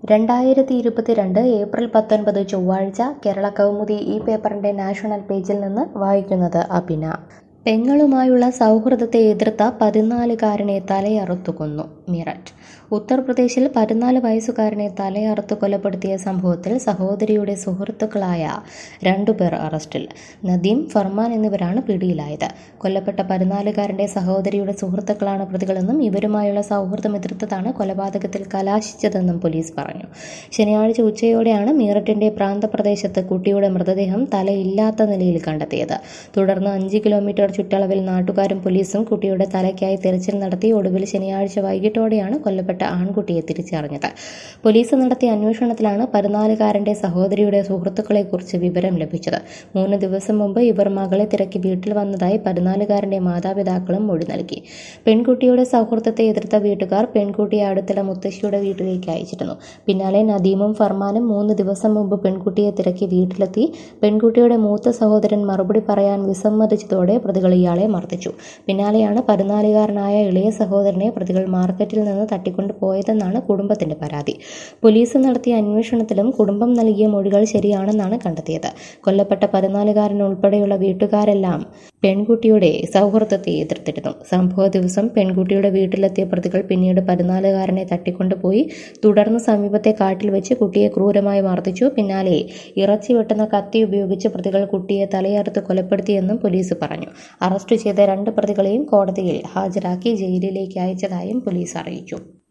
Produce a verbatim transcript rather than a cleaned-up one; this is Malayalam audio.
രണ്ടായിരത്തി ഇരുപത്തിരണ്ട് ഏപ്രിൽ പത്തൊൻപത് ചൊവ്വാഴ്ച കേരള കൗമുദി ഈ പേപ്പറിന്റെ നാഷണൽ പേജിൽ നിന്ന് വായിക്കുന്നത് അഭിന. പെങ്ങളുമായുള്ള സൗഹൃദത്തെ എതിർത്ത പതിനാലുകാരനെ തലയറുത്തു കൊന്നു. മീററ്റ്. ഉത്തർപ്രദേശിൽ പതിനാല് വയസ്സുകാരനെ തലയറുത്ത് കൊലപ്പെടുത്തിയ സംഭവത്തിൽ സഹോദരിയുടെ സുഹൃത്തുക്കളായ രണ്ടുപേർ അറസ്റ്റിൽ. നദീം, ഫർമാൻ എന്നിവരാണ് പിടിയിലായത്. കൊല്ലപ്പെട്ട പതിനാലുകാരന്റെ സഹോദരിയുടെ സുഹൃത്തുക്കളാണ് പ്രതികളെന്നും ഇവരുമായുള്ള സൗഹൃദം എതിർത്തതാണ് കൊലപാതകത്തിൽ കലാശിച്ചതെന്നും പോലീസ് പറഞ്ഞു. ശനിയാഴ്ച ഉച്ചയോടെയാണ് മീററ്റിന്റെ പ്രാന്തപ്രദേശത്ത് കുട്ടിയുടെ മൃതദേഹം തലയില്ലാത്ത നിലയിൽ കണ്ടെത്തിയത്. തുടർന്ന് അഞ്ച് കിലോമീറ്റർ ചുറ്റളവിൽ നാട്ടുകാരും പോലീസും കുട്ടിയുടെ തലയ്ക്കായി തെരച്ചിൽ നടത്തി. ഒടുവിൽ ശനിയാഴ്ച വൈകിട്ടോടെയാണ് കൊല്ലപ്പെട്ട ആൺകുട്ടിയെ തിരിച്ചറിഞ്ഞത്. പോലീസ് നടത്തിയ അന്വേഷണത്തിലാണ് പതിനാലുകാരന്റെ സഹോദരിയുടെ സുഹൃത്തുക്കളെക്കുറിച്ച് വിവരം ലഭിച്ചത്. മൂന്ന് ദിവസം മുമ്പ് ഇവർ മകളെ തിരക്കി വീട്ടിൽ വന്നതായി പതിനാലുകാരന്റെ മാതാപിതാക്കളും മൊഴി നൽകി. പെൺകുട്ടിയുടെ സൗഹൃദത്തെ എതിർത്ത വീട്ടുകാർ പെൺകുട്ടിയെ അടുത്തുള്ള മുത്തശ്ശിയുടെ വീട്ടിലേക്ക് അയച്ചിരുന്നു. പിന്നാലെ നദീമും ഫർമാനും മൂന്ന് ദിവസം മുമ്പ് പെൺകുട്ടിയെ തിരക്കി വീട്ടിലെത്തി. പെൺകുട്ടിയുടെ മൂത്ത സഹോദരൻ മറുപടി പറയാൻ വിസമ്മതിച്ചതോടെ പ്രതികൾ ഇയാളെ മർദ്ദിച്ചു. പിന്നാലെയാണ് പതിനാലുകാരനായ ഇളയ സഹോദരനെ പ്രതികൾ മാർക്കറ്റിൽ നിന്ന് തട്ടിക്കൊണ്ടു പോയതെന്നാണ് കുടുംബത്തിന്റെ പരാതി. പോലീസ് നടത്തിയ അന്വേഷണത്തിലും കുടുംബം നൽകിയ മൊഴികൾ ശരിയാണെന്നാണ് കണ്ടെത്തിയത്. കൊല്ലപ്പെട്ട പതിനാലുകാരൻ ഉൾപ്പെടെയുള്ള വീട്ടുകാരെല്ലാം പെൺകുട്ടിയുടെ സൗഹൃദത്തെ എതിർത്തിരുന്നു. സംഭവ ദിവസം പെൺകുട്ടിയുടെ വീട്ടിലെത്തിയ പ്രതികൾ പിന്നീട് പതിനാലുകാരനെ തട്ടിക്കൊണ്ടുപോയി. തുടർന്ന് സമീപത്തെ കാട്ടിൽ വെച്ച് കുട്ടിയെ ക്രൂരമായി മർദ്ദിച്ചു. പിന്നാലെ ഇറച്ചി വെട്ടുന്ന കത്തി ഉപയോഗിച്ച് പ്രതികൾ കുട്ടിയെ തലയറുത്ത് കൊലപ്പെടുത്തിയെന്നും പോലീസ് പറഞ്ഞു. അറസ്റ്റ് ചെയ്ത രണ്ട് പ്രതികളെയും കോടതിയിൽ ഹാജരാക്കി ജയിലിലേക്ക് അയച്ചതായും പോലീസ് അറിയിച്ചു.